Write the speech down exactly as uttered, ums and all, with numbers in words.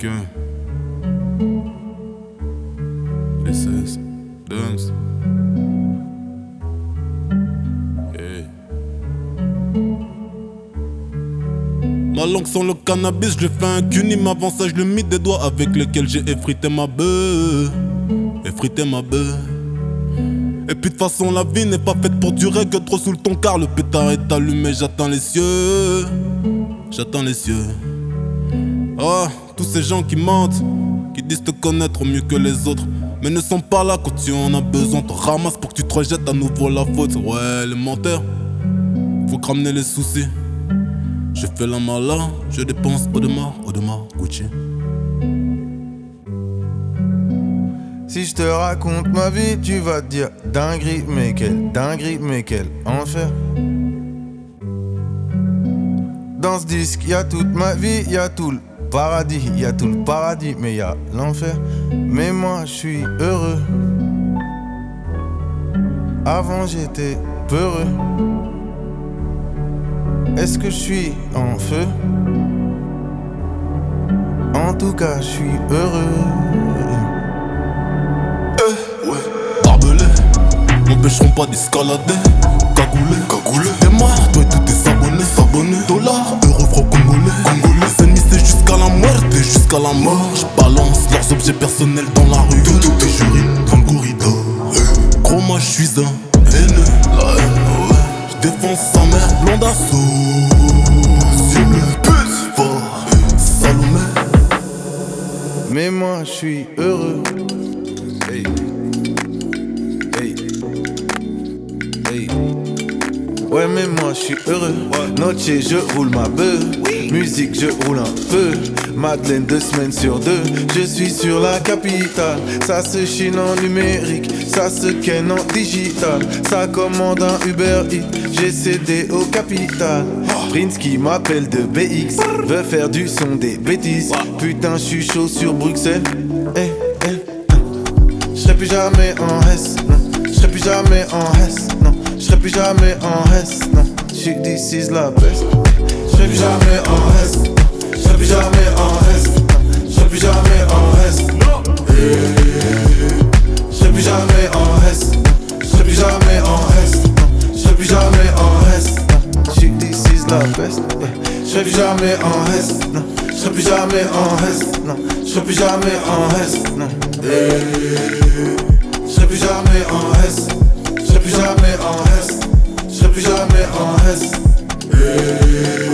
Requin. Les seize. Dunks. Hey. Ma langue sans le cannabis, je fais un cuni, m'avant ça je le mis des doigts avec lesquels j'ai effrité ma bœuf. Effrité ma bœuf. Et puis de façon la vie n'est pas faite pour durer que trop sous le ton car le pétard est allumé, j'atteins les cieux. J'atteins les cieux. Oh, tous ces gens qui mentent, qui disent te connaître mieux que les autres, mais ne sont pas là quand tu en as besoin. Te ramasse pour que tu te rejettes à nouveau la faute. Ouais, les menteurs, faut que ramener les soucis. Je fais la malin, je dépense Audemars, Audemars, Gucci. Si je te raconte ma vie, tu vas te dire dinguerie, mais quelle dinguerie, mais quel enfer. Dans ce disque, y'a toute ma vie, y'a tout le paradis, y'a tout le paradis, mais y'a l'enfer. Mais moi, je suis heureux. Avant, j'étais peureux. Est-ce que je suis en feu? En tout cas, je suis heureux. Eh, ouais. Barbelé, m'empêcheront pas d'escalader. Cagoulé, cagoulé. T'es mort, toi et tous tes abonnés, s'abonner. Dollars, euros, francs congolais. Congolais, les ennemis c'est jusqu'à la muerte et jusqu'à la mort. Je balance leurs objets personnels dans la rue. Tout, tout est j'urine dans le corridor. Eh. Gros, moi je suis un haineux. La haine, ouais. Je défonce sa mère, blondasso. C'est le pute fort, Salomé. Mais moi, je suis heureux. Hey. Hey. Hey. Ouais, mais moi, je suis heureux. Noche, je roule ma bœuf. Musique, je roule un peu. Madeleine, deux semaines sur deux. Je suis sur la capitale. Ça se chine en numérique. Ça se ken en digital. Ça commande un Uber Eats. J'ai cédé au capital. Prince qui m'appelle de B X veut faire du son des bêtises. Putain, je suis chaud sur Bruxelles. Eh, eh, je serai plus jamais en S, non. Je serai plus jamais en S, non. Je serai plus jamais en S, non. J'suis this is la best. Je serai plus jamais en S, je serai plus jamais en S, je serai plus jamais en S. Je serai plus jamais en S, je serai plus jamais en S, je serai plus jamais en S. J'suis this is la best. Je serai plus jamais en S, non. Je serai plus jamais en S, non. Je serai plus jamais en S, non. Je serai plus jamais en S, je serai plus jamais en S, je serai plus jamais en S.